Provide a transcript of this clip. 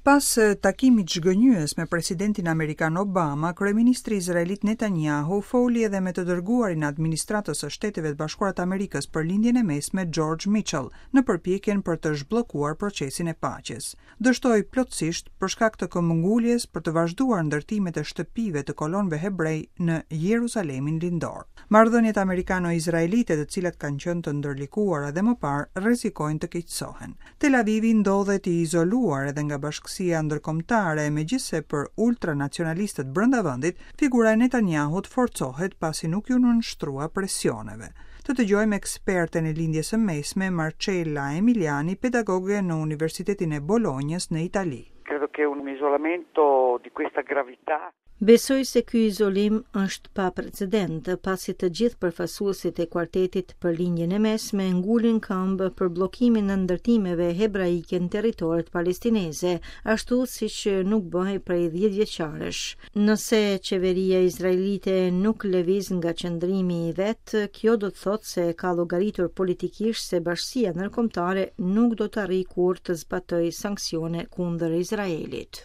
Pas takimit zhgënjyes me presidentin amerikan Obama, kryeministri izraelit Netanyahu foli edhe me të dërguarin e administratës së Shteteve të Bashkuara të Amerikës për lindjen e mesme George Mitchell në përpjekjen për të zhbllokuar procesin e paqes. Dështoi plotësisht për shkak të këmbënguljes për të vazhduar ndërtimet e shtëpive të kolonëve hebrej në Jeruzalemin lindor. Marrëdhëniet amerikano-izraelite, të cilat kanë qenë të ndërlikuara dhe më parë, rrezikojnë të keqësohen. Tel Avivi ndodhet i izoluar edhe nga bashkësia ndërkombëtare, megjithse për ultranacionalistët brenda vendit, figura e Netanyahut forcohet pasi nuk ju nënshtrua presioneve. Të dëgjojmë eksperten e lindjes së mesme Marcella Emiliani, pedagoge në Universitetin e Bolonjës në Itali. Credo che un isolamento di questa gravità. Besoj se ky izolim është pa precedent, pasi të gjithë përfaqësuesit e kuartetit për lindjen e mesme ngulin këmbë për bllokimin e ndërtimeve hebraike në territoret palestineze, ashtu siç nuk bëhej prej 10 vjeçarësh. Nëse qeveria izraelite nuk lëviz nga qëndrimi i vet, kjo do të thotë se ka llogaritur politikisht se bashkësia ndërkombëtare nuk do të arrijë kurrë të zbatojë sanksione kundër Izraelit.